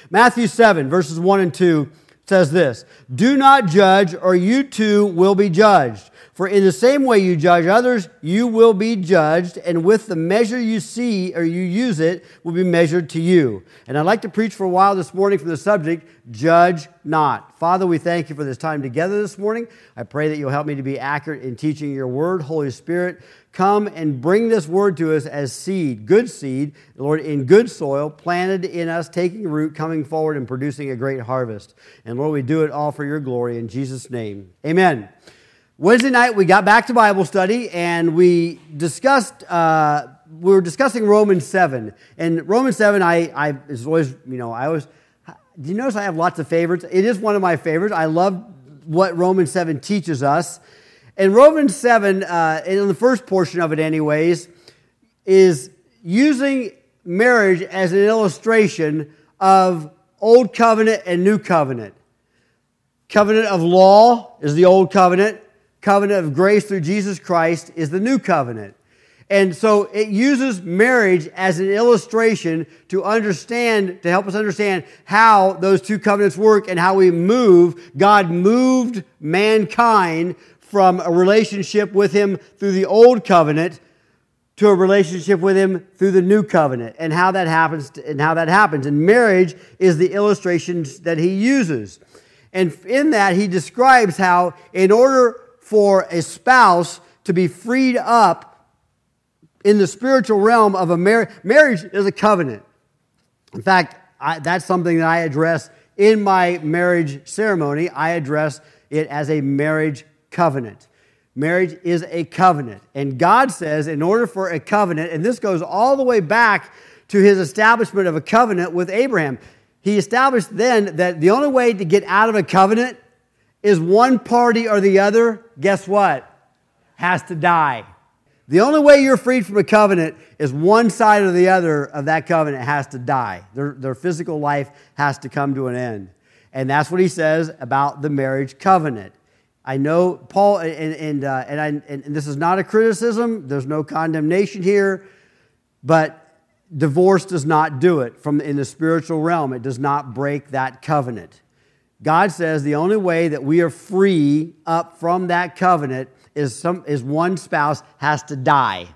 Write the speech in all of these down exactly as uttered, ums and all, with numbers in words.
Matthew seven, verses one and two says this, "Do not judge, or you too will be judged. For in the same way you judge others, you will be judged, and with the measure you see or you use it will be measured to you." And I'd like to preach for a while this morning from the subject, judge not. Father, we thank you for this time together this morning. I pray that you'll help me to be accurate in teaching your word. Holy Spirit, come and bring this word to us as seed, good seed, Lord, in good soil, planted in us, taking root, coming forward and producing a great harvest. And Lord, we do it all for your glory in Jesus' name. Amen. Wednesday night, we got back to Bible study, and we discussed, uh, we were discussing Romans seven. And Romans seven, I, I is always, you know, I always, do you notice I have lots of favorites? It is one of my favorites. I love what Romans seven teaches us. And Romans seven, uh, in the first portion of it anyways, is using marriage as an illustration of Old Covenant and New Covenant. Covenant of law is the Old Covenant. Covenant of grace through Jesus Christ is the New Covenant. And so it uses marriage as an illustration to understand, to help us understand how those two covenants work and how we move. God moved mankind from a relationship with Him through the Old Covenant to a relationship with Him through the New Covenant, and how that happens. And how that happens. And marriage is the illustrations that He uses. And in that, He describes how, in order for a spouse to be freed up in the spiritual realm of a marriage. Marriage is a covenant. In fact, I, that's something that I address in my marriage ceremony. I address it as a marriage covenant. Marriage is a covenant. And God says in order for a covenant, and this goes all the way back to His establishment of a covenant with Abraham. He established then that the only way to get out of a covenant is one party or the other, guess what? Has to die. The only way you're freed from a covenant is one side or the other of that covenant has to die. Their, their physical life has to come to an end. And that's what he says about the marriage covenant. I know Paul, and, and, uh, and, I, and this is not a criticism, there's no condemnation here, but divorce does not do it from in the spiritual realm. It does not break that covenant. God says the only way that we are free up from that covenant is some is one spouse has to die.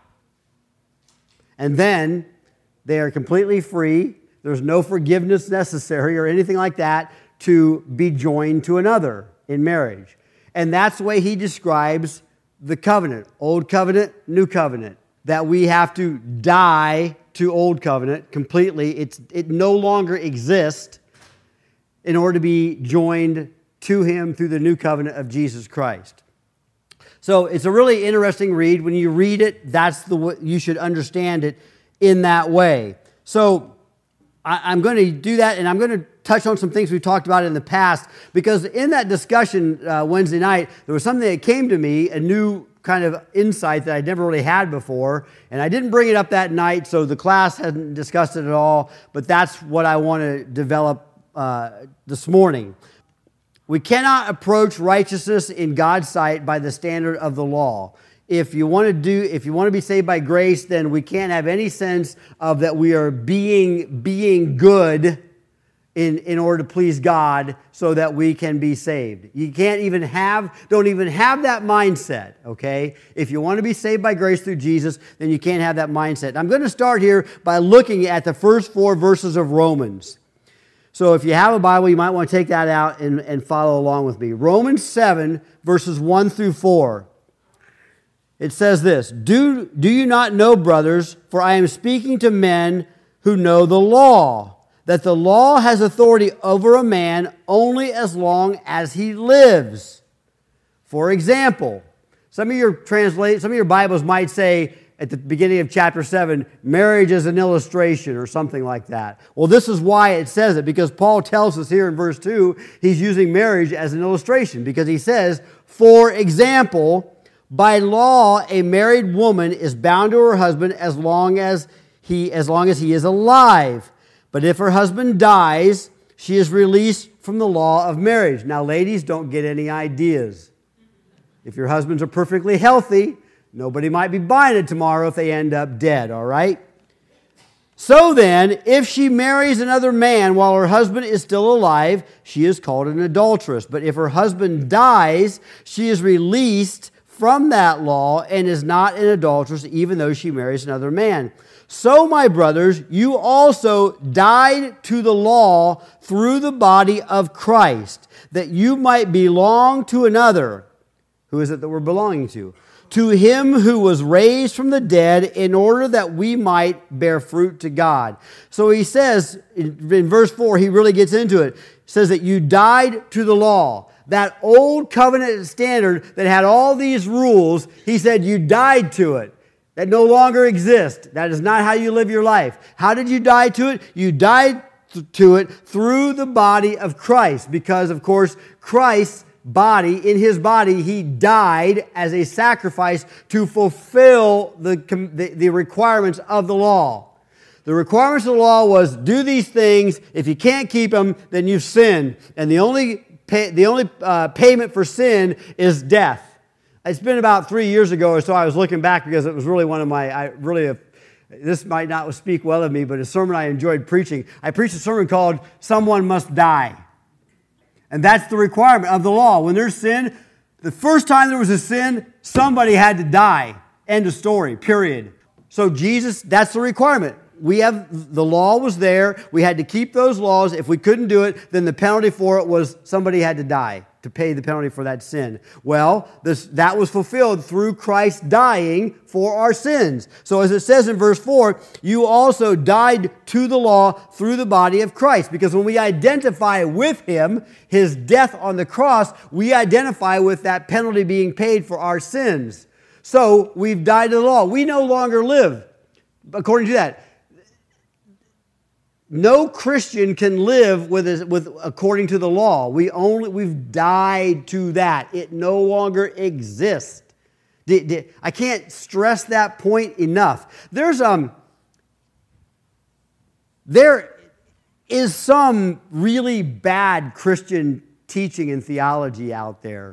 And then they are completely free. There's no forgiveness necessary or anything like that to be joined to another in marriage. And that's the way he describes the covenant, Old Covenant, New Covenant, that we have to die to Old Covenant completely. It's, it no longer exists in order to be joined to Him through the new covenant of Jesus Christ. So it's a really interesting read. When you read it, that's the way you should understand it in that way. So I, I'm going to do that, and I'm going to touch on some things we've talked about in the past, because in that discussion uh, Wednesday night, there was something that came to me, a new kind of insight that I'd never really had before, and I didn't bring it up that night, so the class hadn't discussed it at all, but that's what I want to develop Uh, this morning. We cannot approach righteousness in God's sight by the standard of the law. If you want to do, if you want to be saved by grace, then we can't have any sense of that we are being being good in, in order to please God so that we can be saved. You can't even have, don't even have that mindset, okay? If you want to be saved by grace through Jesus, then you can't have that mindset. I'm going to start here by looking at the first four verses of Romans. So if you have a Bible, you might want to take that out and, and follow along with me. Romans seven, verses one through four. It says this, do, do you not know, brothers, for I am speaking to men who know the law, that the law has authority over a man only as long as he lives. For example, some of your translate, some of your Bibles might say, at the beginning of chapter seven, marriage is an illustration or something like that. Well, this is why it says it, because Paul tells us here in verse two, he's using marriage as an illustration, because he says, for example, by law, a married woman is bound to her husband as long as he, as long as he is alive. But if her husband dies, she is released from the law of marriage. Now, ladies, don't get any ideas. If your husbands are perfectly healthy, nobody might be buying it tomorrow if they end up dead, all right? So then, if she marries another man while her husband is still alive, she is called an adulteress. But if her husband dies, she is released from that law and is not an adulteress, even though she marries another man. So, my brothers, you also died to the law through the body of Christ, that you might belong to another. Who is it that we're belonging to? To him who was raised from the dead, in order that we might bear fruit to God. So he says, in, in verse four, he really gets into it. He says that you died to the law. That old covenant standard that had all these rules, he said you died to it. That no longer exists. That is not how you live your life. How did you die to it? You died to it through the body of Christ. Because, of course, Christ's body, in his body, he died as a sacrifice to fulfill the, the, the requirements of the law. The requirements of the law was do these things. If you can't keep them, then you've sinned. And the only, pay, the only uh, payment for sin is death. It's been about three years ago or so. I was looking back because it was really one of my, I really, have, this might not speak well of me, but a sermon I enjoyed preaching. I preached a sermon called Someone Must Die. And that's the requirement of the law. When there's sin, the first time there was a sin, somebody had to die. End of story, period. So Jesus, that's the requirement. We have, the law was there. We had to keep those laws. If we couldn't do it, then the penalty for it was somebody had to die to pay the penalty for that sin. Well, this, that was fulfilled through Christ dying for our sins. So as it says in verse four, you also died to the law through the body of Christ. Because when we identify with him, his death on the cross, we identify with that penalty being paid for our sins. So we've died to the law. We no longer live according to that. No Christian can live with, with according to the law. We only we've died to that. It no longer exists. I can't stress that point enough. There's um there is some really bad Christian teaching and theology out there.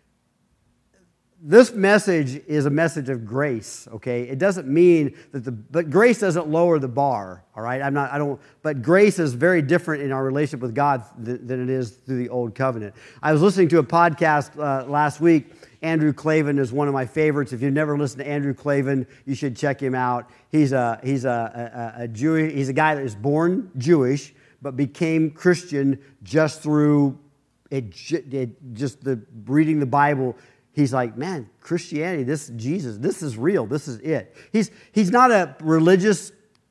This message is a message of grace, okay? It doesn't mean that the, but grace doesn't lower the bar, all right? I'm not, I don't, but grace is very different in our relationship with God than, than it is through the old covenant. I was listening to a podcast uh, last week. Andrew Klavan is one of my favorites. If you've never listened to Andrew Klavan, you should check him out. He's a, he's a, a, a Jew, he's a guy that was born Jewish, but became Christian just through it, it just the reading the Bible. He's like, man, Christianity, this Jesus, this is real. This is it. He's, he's not a religious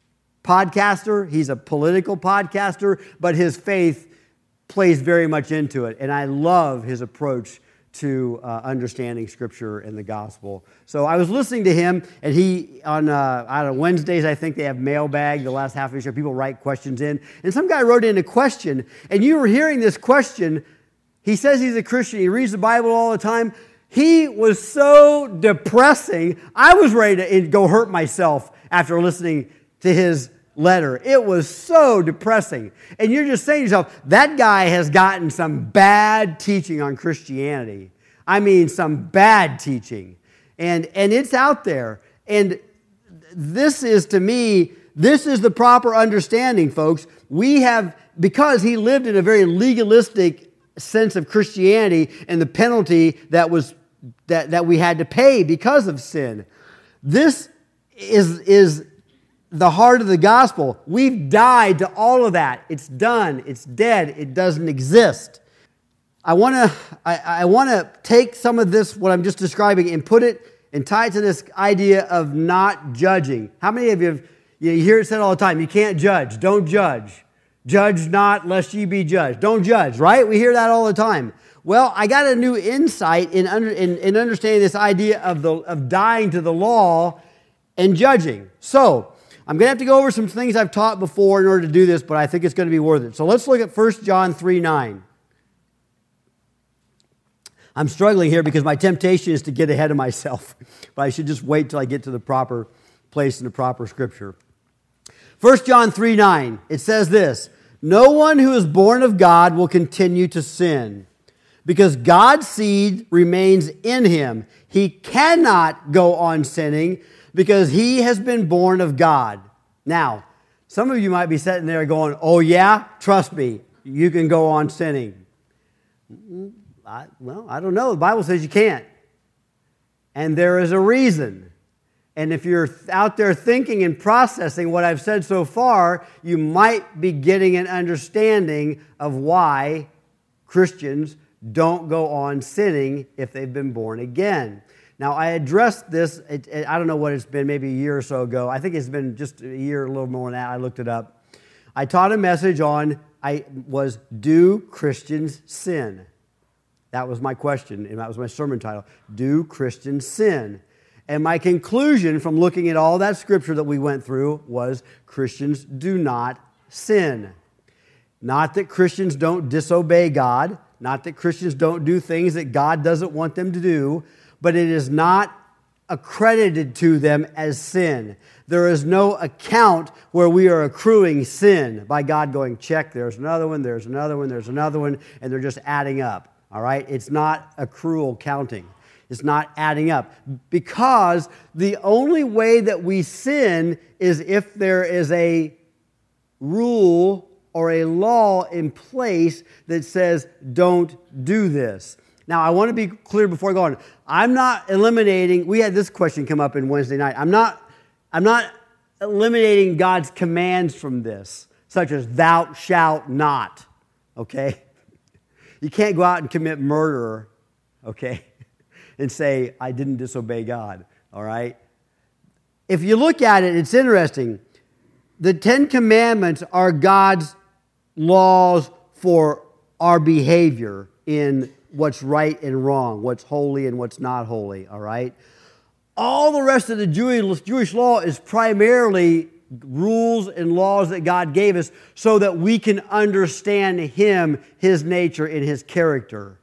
podcaster. He's a political podcaster, but his faith plays very much into it. And I love his approach to uh, understanding Scripture and the gospel. So I was listening to him, and he, on uh, I don't know, Wednesdays, I think they have mailbag, the last half of the show, people write questions in. And some guy wrote in a question, and you were hearing this question. He says he's a Christian. He reads the Bible all the time. He was so depressing. I was ready to go hurt myself after listening to his letter. It was so depressing. And you're just saying to yourself, that guy has gotten some bad teaching on Christianity. I mean, some bad teaching. And, and it's out there. And this is, to me, this is the proper understanding, folks. We have, because he lived in a very legalistic sense of Christianity and the penalty that was that, that we had to pay because of sin. This is, is the heart of the gospel. We've died to all of that. It's done. It's dead. It doesn't exist. I want to I, I want to take some of this, what I'm just describing, and put it and tie it to this idea of not judging. How many of you have, you know, you hear it said all the time, you can't judge. Don't judge. Judge not, lest ye be judged. Don't judge, right? We hear that all the time. Well, I got a new insight in, under, in, in understanding this idea of, the, of dying to the law and judging. So, I'm going to have to go over some things I've taught before in order to do this, but I think it's going to be worth it. So let's look at First John three nine. I'm struggling here because my temptation is to get ahead of myself, but I should just wait till I get to the proper place in the proper scripture. First John three nine, it says this, no one who is born of God will continue to sin, because God's seed remains in him. He cannot go on sinning because he has been born of God. Now, Some of you might be sitting there going, oh yeah, trust me, you can go on sinning. I, well, I don't know. The Bible says you can't. And there is a reason. And if you're out there thinking and processing what I've said so far, you might be getting an understanding of why Christians don't go on sinning if they've been born again. Now, I addressed this, it, it, I don't know what it's been, maybe a year or so ago. I think it's been just a year, a little more than that. I looked it up. I taught a message on, I was, do Christians sin? That was my question, and that was my sermon title. Do Christians sin? And my conclusion from looking at all that scripture that we went through was Christians do not sin. Not that Christians don't disobey God, not that Christians don't do things that God doesn't want them to do, but it is not accredited to them as sin. There is no account where we are accruing sin by God going, check, there's another one, there's another one, there's another one, and they're just adding up. All right? It's not accrual counting. It's not adding up. Because the only way that we sin is if there is a rule or a law in place that says, don't do this. Now, I want to be clear before I go on. I'm not eliminating, we had this question come up in Wednesday night. I'm not, I'm not eliminating God's commands from this, such as thou shalt not, okay? You can't go out and commit murder, okay, and say, I didn't disobey God, all right? If you look at it, it's interesting. The Ten Commandments are God's laws for our behavior in what's right and wrong, what's holy and what's not holy, all right? All the rest of the Jewish, Jewish law is primarily rules and laws that God gave us so that we can understand Him, His nature, and His character.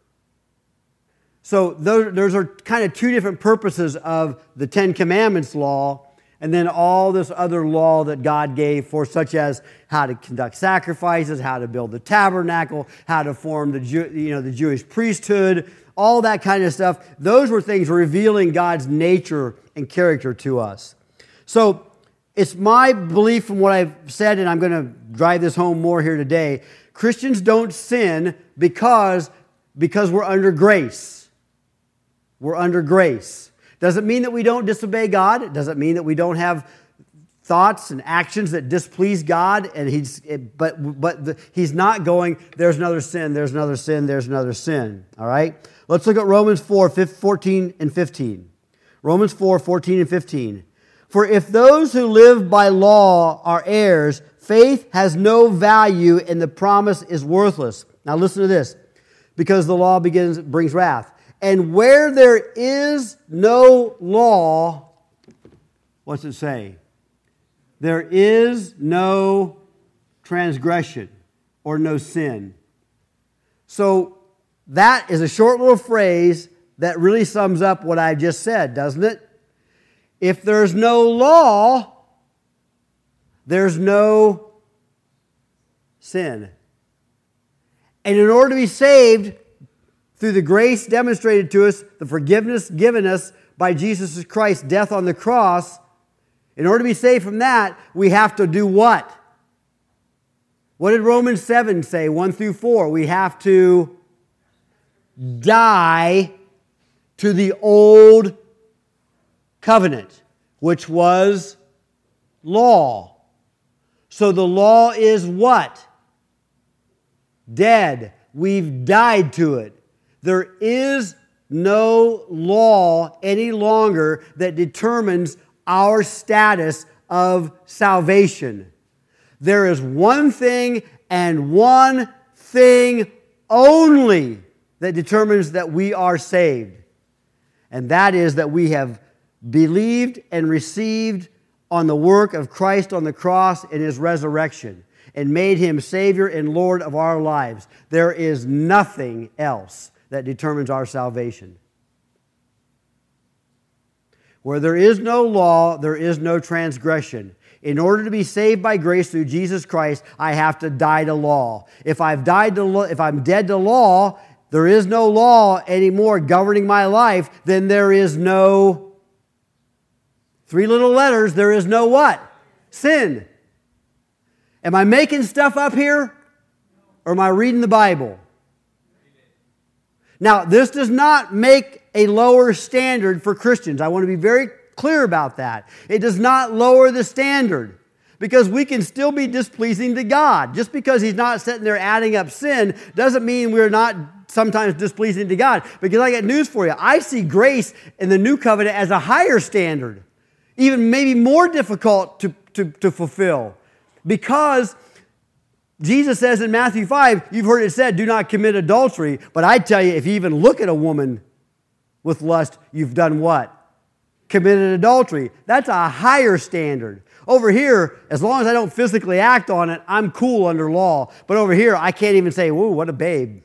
So those, those are kind of two different purposes of the Ten Commandments law, and then all this other law that God gave for, such as how to conduct sacrifices, how to build the tabernacle, how to form the Jew, you know, the Jewish priesthood, all that kind of stuff. Those were things revealing God's nature and character to us. So it's my belief from what I've said, and I'm going to drive this home more here today. Christians don't sin because, because we're under grace. We're under grace. Doesn't mean that we don't disobey God. It doesn't mean that we don't have thoughts and actions that displease God. And he's, but but the, He's not going, there's another sin, there's another sin, there's another sin. All right? Let's look at Romans four, fourteen and fifteen. Romans four, fourteen and fifteen. For if those who live by law are heirs, faith has no value and the promise is worthless. Now listen to this. Because the law begins brings wrath. And where there is no law, what's it say? There is no transgression or no sin. So that is a short little phrase that really sums up what I just said, doesn't it? If there's no law, there's no sin. And in order to be saved, through the grace demonstrated to us, the forgiveness given us by Jesus Christ's death on the cross, in order to be saved from that, we have to do what? What did Romans seven say, one through four? We have to die to the old covenant, which was law. So the law is what? Dead. We've died to it. There is no law any longer that determines our status of salvation. There is one thing and one thing only that determines that we are saved. And that is that we have believed and received on the work of Christ on the cross and His resurrection and made Him Savior and Lord of our lives. There is nothing else that determines our salvation. Where there is no law, there is no transgression. In order to be saved by grace through Jesus Christ, I have to die to law. If I've died to law, if I'm dead to law, there is no law anymore governing my life, then there is no, three little letters, there is no what? Sin. Am I making stuff up here? Or am I reading the Bible? Now, this does not make a lower standard for Christians. I want to be very clear about that. It does not lower the standard, because we can still be displeasing to God. Just because He's not sitting there adding up sin doesn't mean we're not sometimes displeasing to God. Because I got news for you. I see grace in the new covenant as a higher standard, even maybe more difficult to, to, to fulfill. Because Jesus says in Matthew five, you've heard it said, do not commit adultery. But I tell you, if you even look at a woman with lust, you've done what? Committed adultery. That's a higher standard. Over here, as long as I don't physically act on it, I'm cool under law. But over here, I can't even say, whoa, what a babe.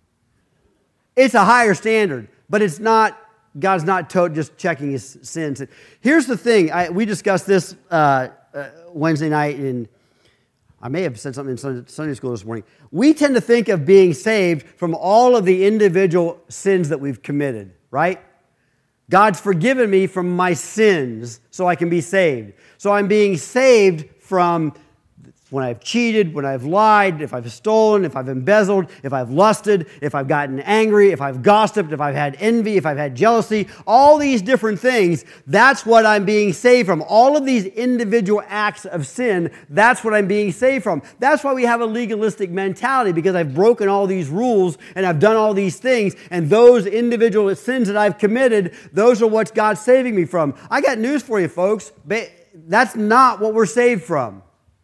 It's a higher standard, but it's not, God's not to- just checking His sins. Here's the thing. I, we discussed this uh, uh, Wednesday night, and I may have said something in Sunday, Sunday school this morning. We tend to think of being saved from all of the individual sins that we've committed, right? God's forgiven me from my sins so I can be saved. So I'm being saved from when I've cheated, when I've lied, if I've stolen, if I've embezzled, if I've lusted, if I've gotten angry, if I've gossiped, if I've had envy, if I've had jealousy, all these different things, that's what I'm being saved from. All of these individual acts of sin, that's what I'm being saved from. That's why we have a legalistic mentality, because I've broken all these rules and I've done all these things, and those individual sins that I've committed, those are what God's saving me from. I got news for you, folks. That's not what we're saved from.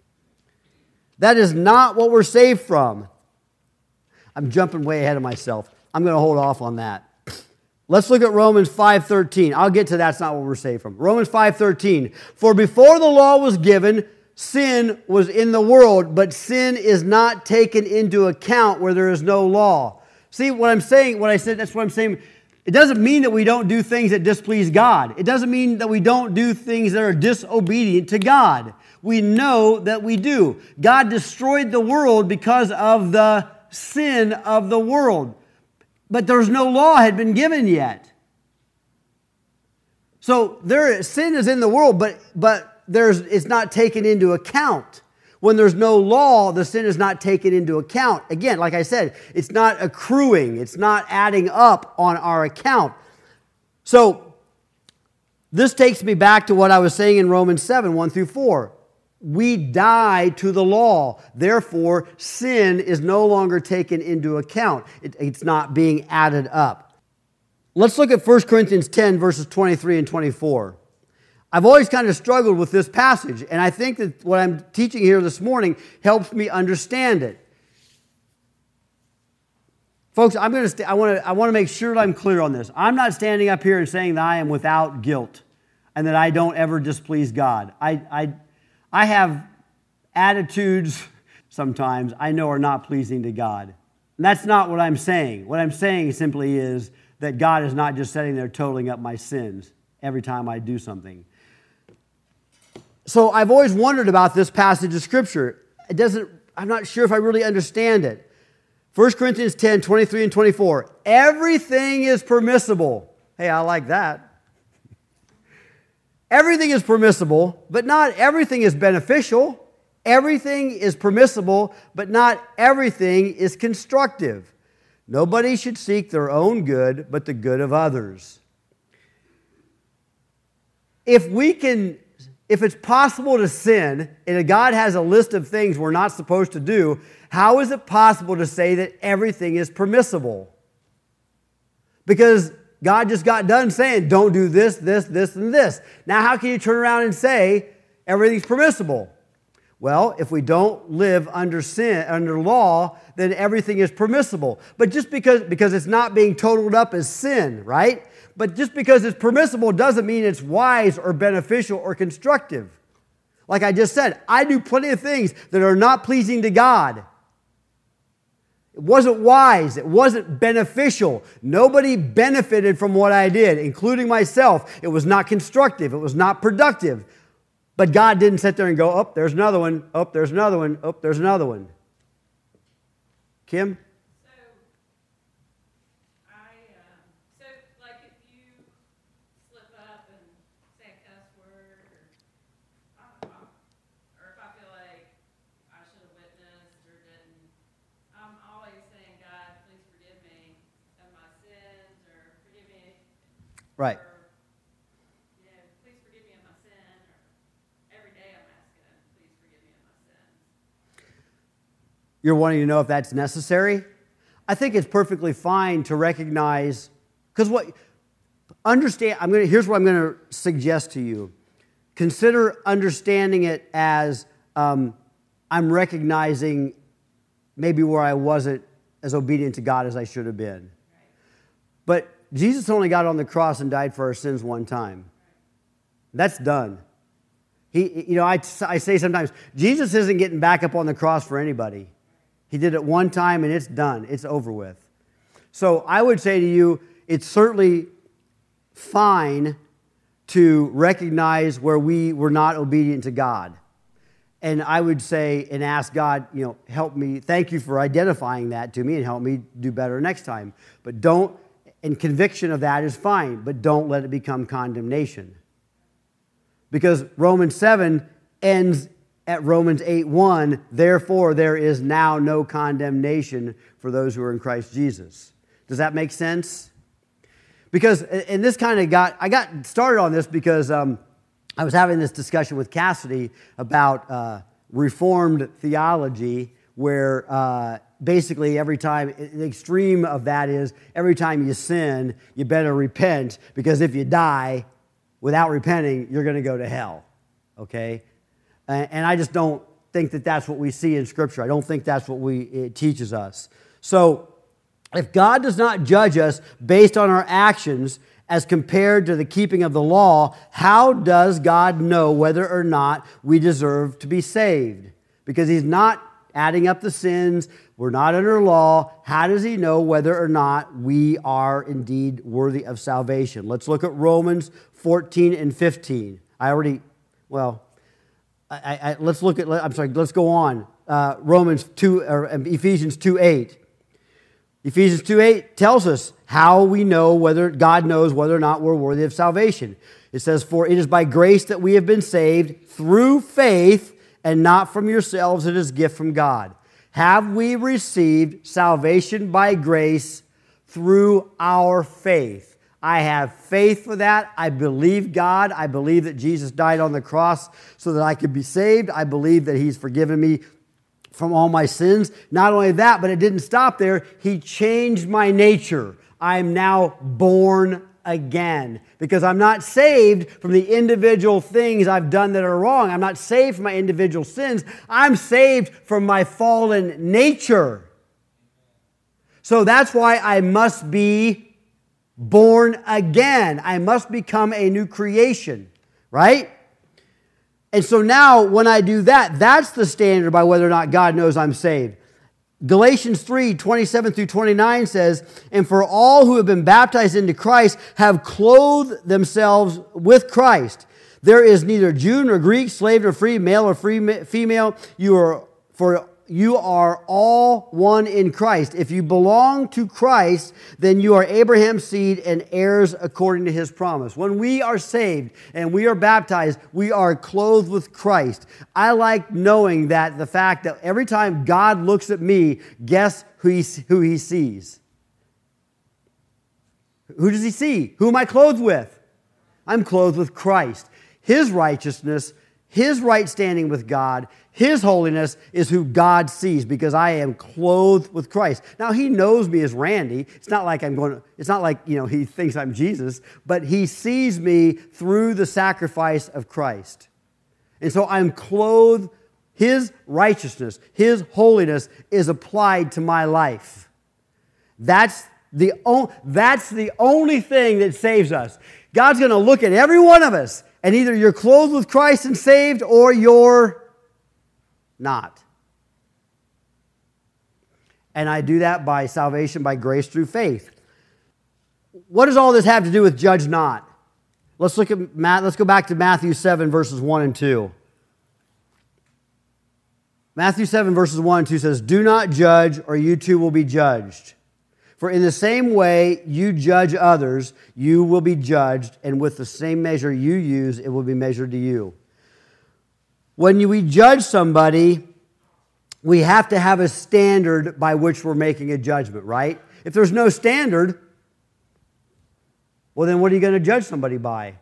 That is not what we're saved from. I'm jumping way ahead of myself. I'm going to hold off on that. Let's look at Romans five thirteen. I'll get to that's not what we're saved from. Romans five thirteen. For before the law was given, sin was in the world, but sin is not taken into account where there is no law. See what I'm saying? What I said, that's what I'm saying. It doesn't mean that we don't do things that displease God. It doesn't mean that we don't do things that are disobedient to God. We know that we do. God destroyed the world because of the sin of the world. But there's no law had been given yet. So there, sin is in the world, but, but there's, it's not taken into account. When there's no law, the sin is not taken into account. Again, like I said, it's not accruing. It's not adding up on our account. So this takes me back to what I was saying in Romans seven, one through four. We die to the law. Therefore, sin is no longer taken into account. It, it's not being added up. Let's look at First Corinthians ten, verses twenty-three and twenty-four. I've always kind of struggled with this passage, and I think that what I'm teaching here this morning helps me understand it. Folks, I'm going to st- I want to I want to make sure that I'm clear on this. I'm not standing up here and saying that I am without guilt and that I don't ever displease God. I I I have attitudes sometimes I know are not pleasing to God. And that's not what I'm saying. What I'm saying simply is that God is not just sitting there totaling up my sins every time I do something. So I've always wondered about this passage of Scripture. It doesn't, I'm not sure if I really understand it. First Corinthians ten, twenty-three and twenty-four. Everything is permissible. Hey, I like that. Everything is permissible, but not everything is beneficial. Everything is permissible, but not everything is constructive. Nobody should seek their own good, but the good of others. If we can, if it's possible to sin, and God has a list of things we're not supposed to do, how is it possible to say that everything is permissible? Because God just got done saying, don't do this, this, this, and this. Now, how can you turn around and say everything's permissible? Well, if we don't live under sin, under law, then everything is permissible. But just because, because it's not being totaled up as sin, right? But just because it's permissible doesn't mean it's wise or beneficial or constructive. Like I just said, I do plenty of things that are not pleasing to God. It wasn't wise. It wasn't beneficial. Nobody benefited from what I did, including myself. It was not constructive. It was not productive. But God didn't sit there and go, oh, there's another one. Oh, there's another one. Oh, there's another one. Kim? So, I, um, so like if you slip up and say a cuss word, or I don't know, or if I feel like I Right. You know, please forgive me of my sin, or every day I'm asking him, please forgive me of my sins. You're wanting to know if that's necessary? I think it's perfectly fine to recognize, because what, understand, I'm going to, here's what I'm going to suggest to you. Consider understanding it as um, I'm recognizing maybe where I wasn't as obedient to God as I should have been. But Jesus only got on the cross and died for our sins one time. That's done. He, you know, I, I say sometimes, Jesus isn't getting back up on the cross for anybody. He did it one time and it's done. It's over with. So I would say to you, it's certainly fine to recognize where we were not obedient to God. And I would say and ask God, you know, help me. Thank you for identifying that to me and help me do better next time. But don't, and conviction of that is fine, but don't let it become condemnation. Because Romans seven ends at Romans eight one, therefore there is now no condemnation for those who are in Christ Jesus. Does that make sense? Because, and this kind of got, I got started on this because um, I was having this discussion with Cassidy about uh, Reformed theology, where uh, basically every time, the extreme of that is every time you sin, you better repent, because if you die without repenting, you're going to go to hell, okay? And I just don't think that that's what we see in Scripture. I don't think that's what we, it teaches us. So, if God does not judge us based on our actions as compared to the keeping of the law, how does God know whether or not we deserve to be saved? Because He's not adding up the sins. We're not under law. How does He know whether or not we are indeed worthy of salvation? Let's look at Romans fourteen and fifteen. I already, well, I, I, let's look at, I'm sorry, let's go on. Uh, Romans two, or Ephesians two eight. Ephesians two eight tells us how we know whether, God knows whether or not we're worthy of salvation. It says, for it is by grace that we have been saved through faith, and not from yourselves, it is a gift from God. Have we received salvation by grace through our faith? I have faith for that. I believe God. I believe that Jesus died on the cross so that I could be saved. I believe that He's forgiven me from all my sins. Not only that, but it didn't stop there. He changed my nature. I'm now born again, because I'm not saved from the individual things I've done that are wrong. I'm not saved from my individual sins. I'm saved from my fallen nature. So that's why I must be born again. I must become a new creation, right? And so now when I do that, that's the standard by whether or not God knows I'm saved. Galatians three, twenty-seven through twenty-nine says, and for all who have been baptized into Christ have clothed themselves with Christ. There is neither Jew nor Greek, slave nor free, male or free female. You are, for you are all one in Christ. If you belong to Christ, then you are Abraham's seed and heirs according to His promise. When we are saved and we are baptized, we are clothed with Christ. I like knowing that the fact that every time God looks at me, guess who he, who he sees? Who does He see? Who am I clothed with? I'm clothed with Christ. His righteousness, His right standing with God, His holiness is who God sees, because I am clothed with Christ. Now, He knows me as Randy. It's not like I'm going to, it's not like, you know, He thinks I'm Jesus, but He sees me through the sacrifice of Christ. And so I'm clothed, His righteousness, His holiness is applied to my life. That's the, that's the only thing that saves us. God's going to look at every one of us, and either you're clothed with Christ and saved, or you're not. And I do that by salvation, by grace through faith. What does all this have to do with judge not? Let's look at Matt. Let's go back to Matthew seven, verses one and two. Matthew seven, verses one and two says, do not judge, or you too will be judged. For in the same way you judge others, you will be judged, and with the same measure you use, it will be measured to you. When we judge somebody, we have to have a standard by which we're making a judgment, right? If there's no standard, Well, then what are you going to judge somebody by?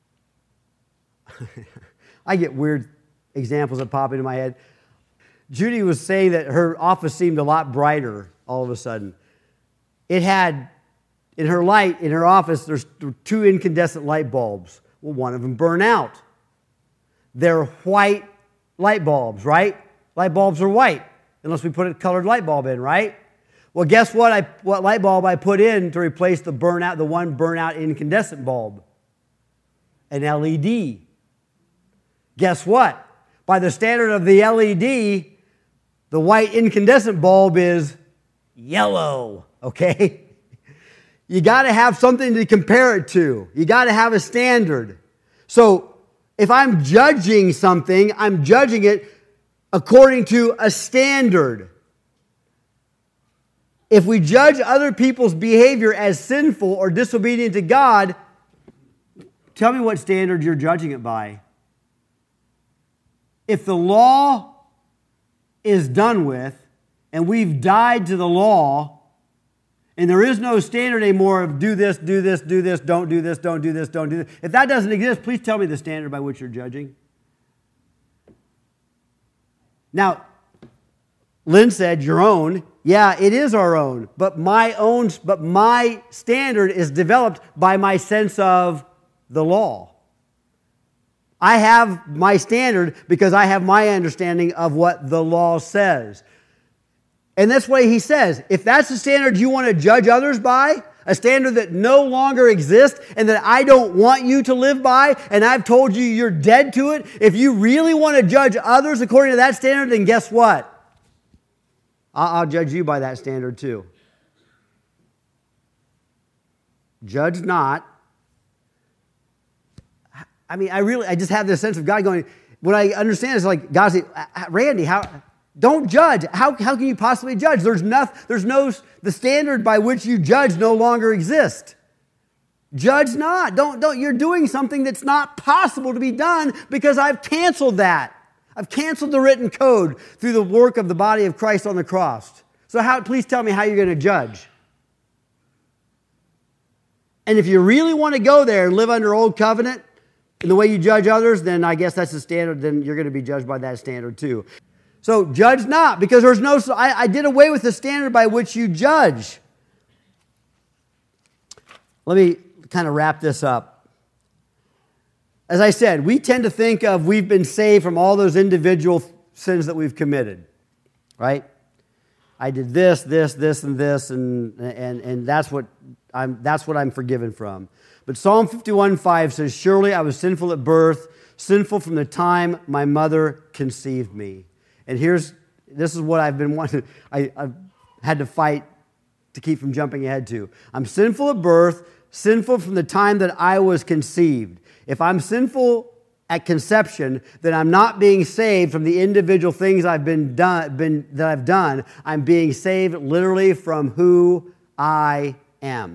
I get weird examples that pop into my head. Judy was saying that her office seemed a lot brighter all of a sudden. It had, in her light, in her office, there's two incandescent light bulbs. Well, one of them burned out. They're white light bulbs, right? Light bulbs are white, unless we put a colored light bulb in, right? Well, guess what? I what light bulb I put in to replace the burnout, the one burnout incandescent bulb? An L E D. Guess what? By the standard of the L E D, the white incandescent bulb is yellow, okay? You got to have something to compare it to. You got to have a standard. So if I'm judging something, I'm judging it according to a standard. If we judge other people's behavior as sinful or disobedient to God, tell me what standard you're judging it by. If the law is done with, and we've died to the law, and there is no standard anymore of do this, do this, do this, don't do this, don't do this, don't do this. If that doesn't exist, please tell me the standard by which you're judging. Now, Lynn said your own. Yeah, it is our own. But my own, but my standard is developed by my sense of the law. I have my standard because I have my understanding of what the law says. And that's what he says. If that's the standard you want to judge others by, a standard that no longer exists and that I don't want you to live by, and I've told you you're dead to it, if you really want to judge others according to that standard, then guess what? I'll judge you by that standard too. Judge not. I mean, I really, I just have this sense of God going, what I understand is like, God saying, Randy, how, don't judge. How, how can you possibly judge? There's nothing, there's no, the standard by which you judge no longer exists. Judge not. Don't, don't, you're doing something that's not possible to be done because I've canceled that. I've canceled the written code through the work of the body of Christ on the cross. So how, please tell me how you're going to judge. And if you really want to go there and live under old covenant in the way you judge others, then I guess that's the standard. Then you're going to be judged by that standard too. So judge not, because there's no, I, I did away with the standard by which you judge. Let me kind of wrap this up. As I said, we tend to think of we've been saved from all those individual sins that we've committed, right? I did this, this, this, and this, and and and that's what I'm that's what I'm forgiven from. But Psalm fifty-one five says, "Surely I was sinful at birth, sinful from the time my mother conceived me." And here's this is what I've been wanting. I, I've had to fight to keep from jumping ahead to. I'm sinful at birth, sinful from the time that I was conceived. If I'm sinful at conception, then I'm not being saved from the individual things I've been done, been, that I've done. I'm being saved literally from who I am.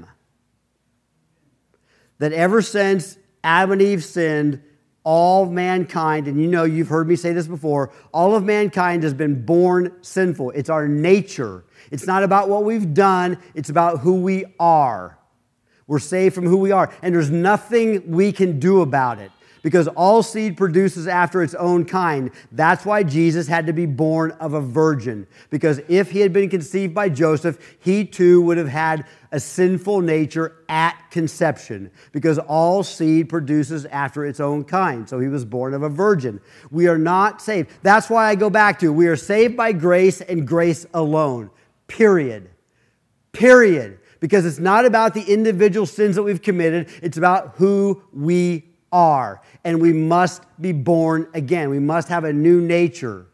That ever since Adam and Eve sinned, all mankind, and you know you've heard me say this before, all of mankind has been born sinful. It's our nature. It's not about what we've done. It's about who we are. We're saved from who we are. And there's nothing we can do about it because all seed produces after its own kind. That's why Jesus had to be born of a virgin. Because if he had been conceived by Joseph, he too would have had a sinful nature at conception. Because all seed produces after its own kind. So he was born of a virgin. We are not saved. That's why I go back to, we are saved by grace and grace alone. Period. Period. Because it's not about the individual sins that we've committed. It's about who we are. And we must be born again. We must have a new nature.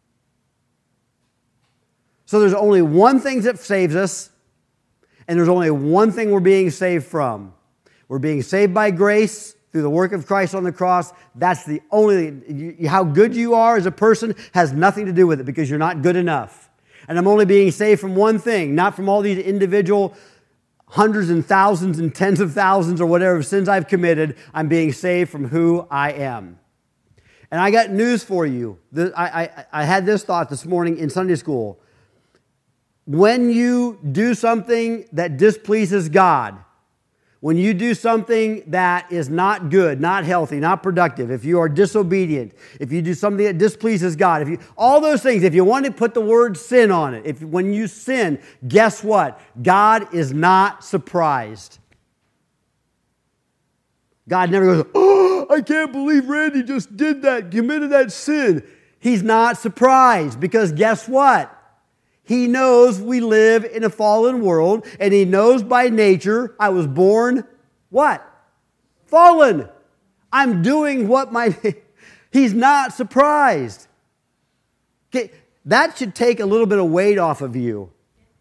So there's only one thing that saves us. And there's only one thing we're being saved from. We're being saved by grace through the work of Christ on the cross. That's the only, how good you are as a person has nothing to do with it because you're not good enough. And I'm only being saved from one thing, not from all these individual hundreds and thousands and tens of thousands or whatever sins I've committed. I'm being saved from who I am. And I got news for you. I, I, I had this thought this morning in Sunday school. When you do something that displeases God, When you do something that is not good, not healthy, not productive, if you are disobedient, if you do something that displeases God, if you all those things, if you want to put the word sin on it, if when you sin, guess what? God is not surprised. God never goes, "Oh, I can't believe Randy just did that, committed that sin." He's not surprised because guess what? He knows we live in a fallen world, and He knows by nature I was born, what? Fallen. I'm doing what my... He's not surprised. Okay, that should take a little bit of weight off of you.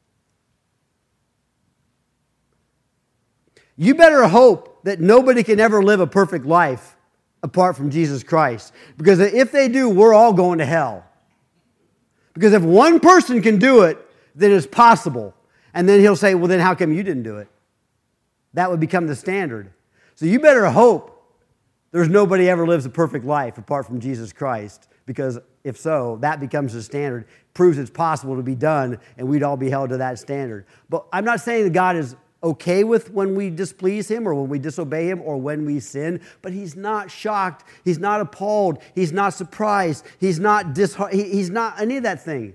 You better hope that nobody can ever live a perfect life apart from Jesus Christ. Because if they do, we're all going to hell. Because if one person can do it, then it's possible. And then He'll say, well, then how come you didn't do it? That would become the standard. So you better hope there's nobody ever lives a perfect life apart from Jesus Christ. Because if so, that becomes the standard. Proves it's possible to be done, and we'd all be held to that standard. But I'm not saying that God is okay with when we displease Him or when we disobey Him or when we sin, but He's not shocked. He's not appalled. He's not surprised. He's not disheart- he, He's not any of that thing.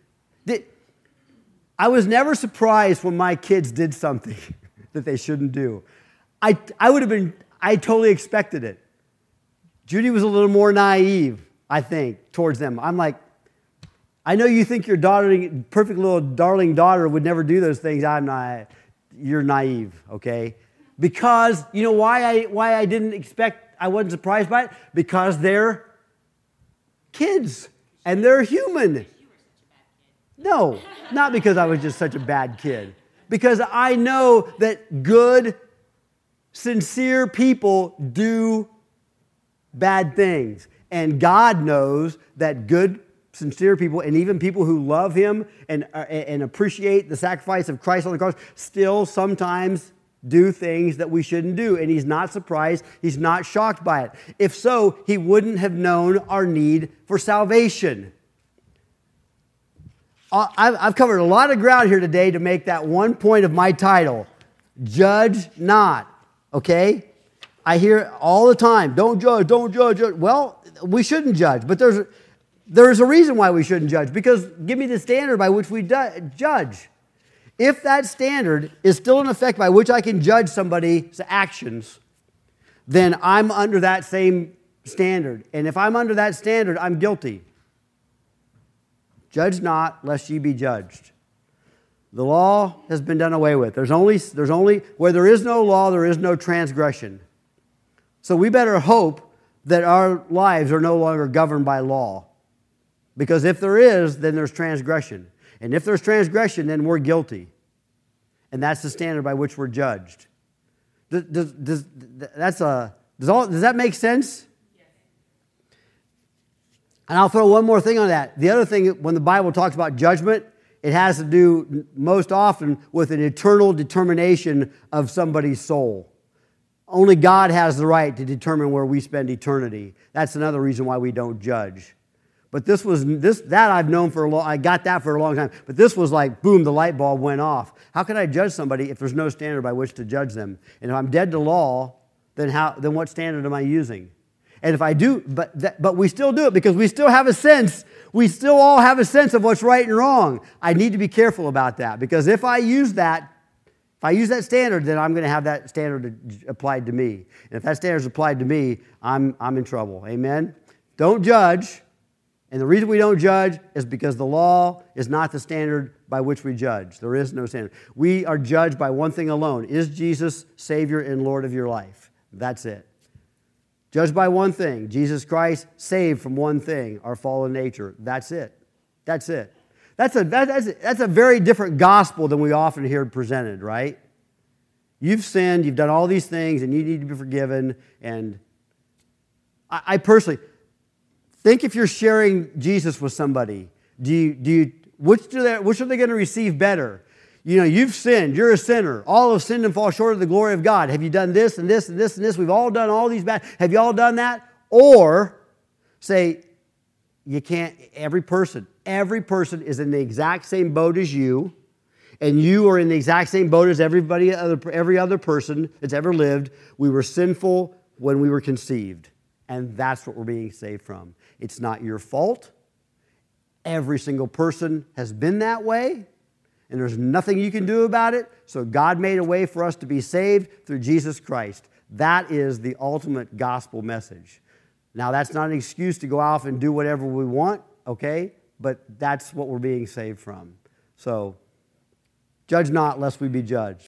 I was never surprised when my kids did something that they shouldn't do. I, I would have been, I totally expected it. Judy was a little more naive, I think, towards them. I'm like, I know you think your daughter, perfect little darling daughter would never do those things. I'm not. You're naive, okay? Because, you know why I why I didn't expect, I wasn't surprised by it? Because they're kids, and they're human. No, not because I was just such a bad kid. Because I know that good, sincere people do bad things. And God knows that good, sincere people, and even people who love Him and, uh, and appreciate the sacrifice of Christ on the cross, still sometimes do things that we shouldn't do. And He's not surprised. He's not shocked by it. If so, He wouldn't have known our need for salvation. I've covered a lot of ground here today to make that one point of my title, Judge Not, okay? I hear all the time, don't judge, don't judge. Well, we shouldn't judge, but there's, there's a reason why we shouldn't judge, because give me the standard by which we do, judge. If that standard is still in effect by which I can judge somebody's actions, then I'm under that same standard. And if I'm under that standard, I'm guilty. Judge not, lest ye be judged. The law has been done away with. There's only, there's only, where there is no law, there is no transgression. So we better hope that our lives are no longer governed by law. Because if there is, then there's transgression. And if there's transgression, then we're guilty. And that's the standard by which we're judged. Does, does, does, that's a, does, all, does that make sense? And I'll throw one more thing on that. The other thing, when the Bible talks about judgment, it has to do most often with an eternal determination of somebody's soul. Only God has the right to determine where we spend eternity. That's another reason why we don't judge. But this was this that I've known for a long. I got that for a long time. But this was like, boom, the light bulb went off. How can I judge somebody if there's no standard by which to judge them? And if I'm dead to law, then how? Then what standard am I using? And if I do, but that, but we still do it because we still have a sense, we still all have a sense of what's right and wrong. I need to be careful about that, because if I use that, if I use that standard, then I'm going to have that standard applied to me. And if that standard is applied to me, I'm, I'm in trouble. Amen? Don't judge. And the reason we don't judge is because the law is not the standard by which we judge. There is no standard. We are judged by one thing alone. Is Jesus Savior and Lord of your life? That's it. Judged by one thing, Jesus Christ saved from one thing, our fallen nature. That's it. That's it. That's a, that, that's, a, that's a very different gospel than we often hear presented, right? You've sinned, you've done all these things, and you need to be forgiven. And I, I personally think if you're sharing Jesus with somebody, do you, do you, which, do they, which are they going to receive better? You know, you've sinned. You're a sinner. All have sinned and fall short of the glory of God. Have you done this and this and this and this? We've all done all these bad. Have you all done that? Or say, you can't, every person, every person is in the exact same boat as you, And you are in the exact same boat as everybody other, every other person that's ever lived. We were sinful when we were conceived. And that's what we're being saved from. It's not your fault. Every single person has been that way. And there's nothing you can do about it. So God made a way for us to be saved through Jesus Christ. That is the ultimate gospel message. Now, that's not an excuse to go off and do whatever we want, okay? But that's what we're being saved from. So, judge not lest we be judged.